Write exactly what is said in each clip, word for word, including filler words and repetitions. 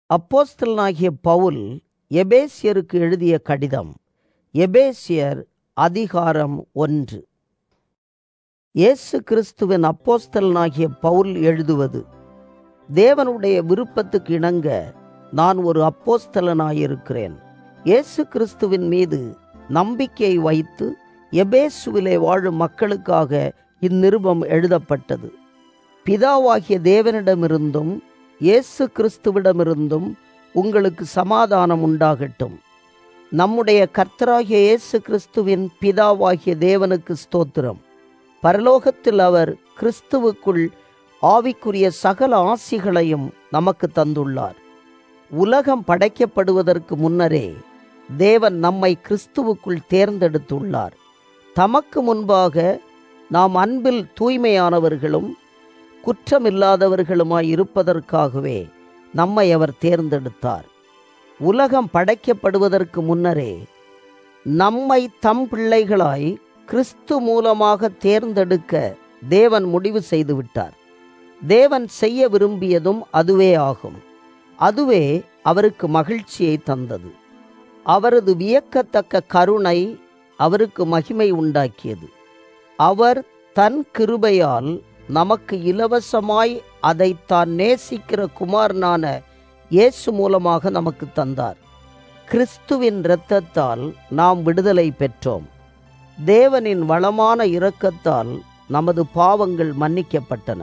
அப்போஸ்தலனாகிய பவுல் எபேசியருக்கு எழுதிய கடிதம். எபேசியர் அதிகாரம் ஒன்று. இயேசு கிறிஸ்துவின் அப்போஸ்தலனாகிய பவுல் எழுதுவது: தேவனுடைய விருப்பத்துக்கு இணங்க நான் ஒரு அப்போஸ்தலனாயிருக்கிறேன். இயேசு கிறிஸ்துவின் மீது நம்பிக்கை வைத்து எபேசுவிலே வாழும் மக்களுக்காக இந்நிருபம் எழுதப்பட்டது. பிதாவாகிய தேவனிடமிருந்தும் இயேசு கிறிஸ்துவிடமிருந்தும் உங்களுக்கு சமாதானம் உண்டாகட்டும். நம்முடைய கர்த்தராகிய இயேசு கிறிஸ்துவின் பிதாவாகிய தேவனுக்கு ஸ்தோத்திரம். பரலோகத்தில் அவர் கிறிஸ்துவுக்குள் ஆவிக்குரிய சகல ஆசிகளையும் நமக்கு தந்துள்ளார். உலகம் படைக்கப்படுவதற்கு முன்னரே தேவன் நம்மை கிறிஸ்துவுக்குள் தேர்ந்தெடுத்துள்ளார். தமக்கு முன்பாக நாம் அன்பில் தூய்மையானவர்களும் குற்றமில்லாதவர்களுமாய் இருப்பதற்காகவே நம்மை அவர் தேர்ந்தெடுத்தார். உலகம் படைக்கப்படுவதற்கு முன்னரே நம்மை தம் பிள்ளைகளாய் கிறிஸ்து மூலமாக தேர்ந்தெடுக்க தேவன் முடிவு செய்துவிட்டார். தேவன் செய்ய விரும்பியதும் அதுவே ஆகும். அதுவே அவருக்கு மகிழ்ச்சியை தந்தது. அவரது வியக்கத்தக்க கருணை அவருக்கு மகிமை உண்டாக்கியது. அவர் தன் கிருபையால் நமக்கு இலவசமாய் அதை தான் நேசிக்கிற குமாரனான இயேசு மூலமாக நமக்கு தந்தார். கிறிஸ்துவின் இரத்தத்தால் நாம் விடுதலை பெற்றோம். தேவனின் வளமான இரக்கத்தால் நமது பாவங்கள் மன்னிக்கப்பட்டன.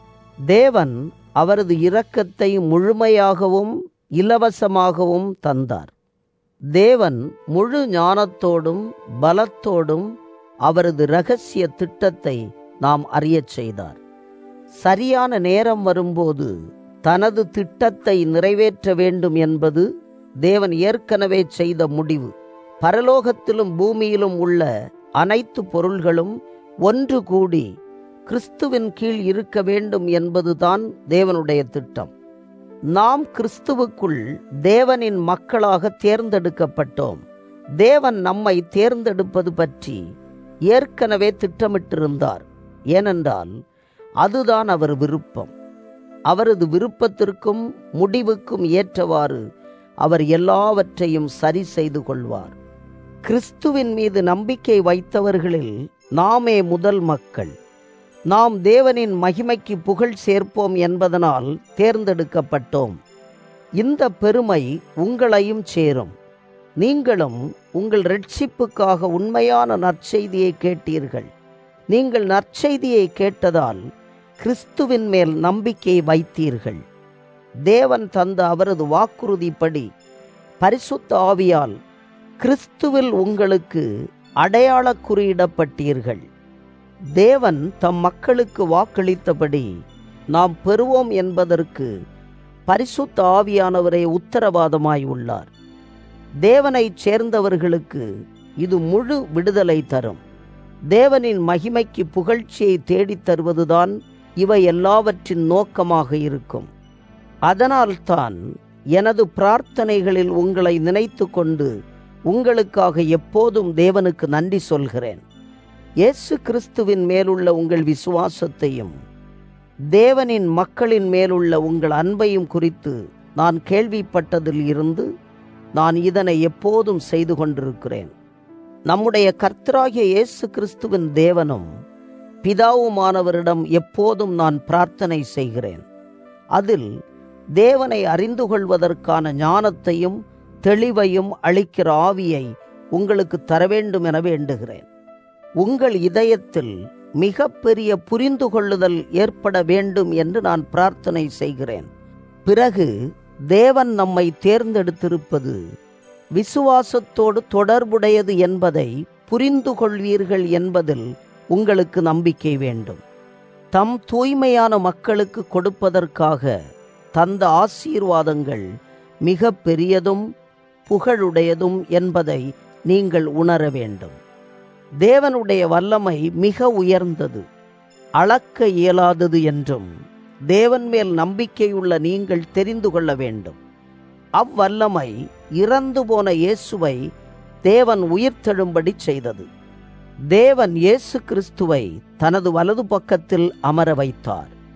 தேவன் அவரது இரக்கத்தை முழுமையாகவும் இலவசமாகவும் தந்தார். தேவன் முழு ஞானத்தோடும் பலத்தோடும் அவரது இரகசிய திட்டத்தை நாம் அறியச் செய்தார். சரியான நேரம் வரும்போது தனது திட்டத்தை நிறைவேற்ற வேண்டும் என்பது தேவன் ஏற்கனவே செய்த முடிவு. பரலோகத்திலும் பூமியிலும் உள்ள அனைத்து பொருள்களும் ஒன்று கூடி கிறிஸ்துவின் கீழ் இருக்க வேண்டும் என்பதுதான் தேவனுடைய திட்டம். நாம் கிறிஸ்துவுக்குள் தேவனின் மக்களாக தேர்ந்தெடுக்கப்பட்டோம். தேவன் நம்மை தேர்ந்தெடுப்பது பற்றி ஏற்கனவே திட்டமிட்டிருந்தார். ஏனென்றால் அதுதான் அவர் விருப்பம். அவரது விருப்பத்திற்கும் முடிவுக்கும் ஏற்றவாறு அவர் எல்லாவற்றையும் சரி செய்து கொள்வார். கிறிஸ்துவின் மீது நம்பிக்கை வைத்தவர்களில் நாமே முதல் மக்கள். நாம் தேவனின் மகிமைக்கு புகழ் சேர்ப்போம் என்பதனால் தேர்ந்தெடுக்கப்பட்டோம். இந்த பெருமை உங்களையும் சேரும். நீங்களும் உங்கள் இரட்சிப்புக்காக உண்மையான நற்செய்தியை கேட்டீர்கள். நீங்கள் நற்செய்தியை கேட்டதால் கிறிஸ்துவின் மேல் நம்பிக்கை வைத்தீர்கள். தேவன் தந்த அவரது வாக்குறுதிப்படி பரிசுத்த ஆவியால் கிறிஸ்துவில் உங்களுக்கு அடையாள குறியிடப்பட்டீர்கள். தேவன் தம் மக்களுக்கு வாக்களித்தபடி நாம் பெறுவோம் என்பதற்கு பரிசுத்த ஆவியானவரே உத்தரவாதமாய் உள்ளார். தேவனை சேர்ந்தவர்களுக்கு இது முழு விடுதலை தரும். தேவனின் மகிமைக்கு புகழ்ச்சியை தேடித் தருவதுதான் இவை எல்லாவற்றின் நோக்கமாக இருக்கும். அதனால்தான் எனது பிரார்த்தனைகளில் உங்களை நினைத்து கொண்டு உங்களுக்காக எப்போதும் தேவனுக்கு நன்றி சொல்கிறேன். இயேசு கிறிஸ்துவின் மேலுள்ள உங்கள் விசுவாசத்தையும் தேவனின் மக்களின் மேலுள்ள உங்கள் அன்பையும் குறித்து நான் கேள்விப்பட்டதில் இருந்து நான் இதனை எப்போதும் செய்து கொண்டிருக்கிறேன். நம்முடைய கர்த்தராகிய இயேசு கிறிஸ்துவின் தேவனும் பிதாவுமானவரிடம் எப்போதும் நான் பிரார்த்தனை செய்கிறேன். அதில் தேவனை அறிந்து கொள்வதற்கான ஞானத்தையும் தெளிவையும் அளிக்கிற ஆவியை உங்களுக்கு தர வேண்டும் என வேண்டுகிறேன். உங்கள் இதயத்தில் மிக பெரிய புரிந்து கொள்ளுதல் ஏற்பட வேண்டும் என்று நான் பிரார்த்தனை செய்கிறேன். பிறகு தேவன் நம்மை தேர்ந்தெடுத்திருப்பது விசுவாசத்தோடு தொடர்புடையது என்பதை புரிந்து கொள்வீர்கள் என்பதில் உங்களுக்கு நம்பிக்கை வேண்டும். தம் தூய்மையான மக்களுக்கு கொடுப்பதற்காக தந்த ஆசீர்வாதங்கள் மிக பெரியதும் புகழுடையதும் என்பதை நீங்கள் உணர வேண்டும். தேவனுடைய வல்லமை மிக உயர்ந்தது, அளக்க இயலாதது என்றும் தேவன் மேல் நம்பிக்கையுள்ள நீங்கள் தெரிந்து கொள்ள வேண்டும். அவ்வல்லமை இறந்து போன இயேசுவை தேவன் உயிர்த்தெழும்படி செய்தது. தேவன் இயேசு கிறிஸ்துவை தனது வலது பக்கத்தில் அமர வைத்தார்.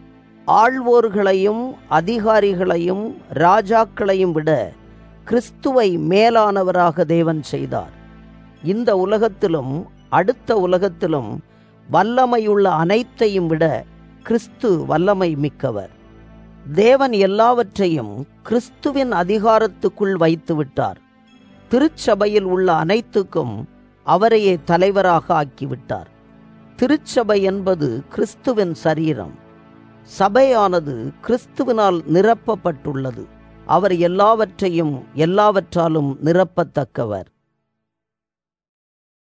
ஆள்வோர்களையும் அதிகாரிகளையும் ராஜாக்களையும் விட கிறிஸ்துவை மேலானவராக தேவன் செய்தார். இந்த உலகத்திலும் அடுத்த உலகத்திலும் வல்லமையுள்ள அனைத்தையும் விட கிறிஸ்து வல்லமை மிக்கவர். தேவன் எல்லாவற்றையும் கிறிஸ்துவின் அதிகாரத்துக்குள் வைத்து விட்டார். திருச்சபையில் உள்ள அனைத்துக்கும் அவரையே தலைவராக ஆக்கிவிட்டார். திருச்சபை என்பது கிறிஸ்துவின் சரீரம். சபையானது கிறிஸ்துவினால் நிரப்பப்பட்டுள்ளது. அவர் எல்லாவற்றையும் எல்லாவற்றாலும் நிரப்பத்தக்கவர்.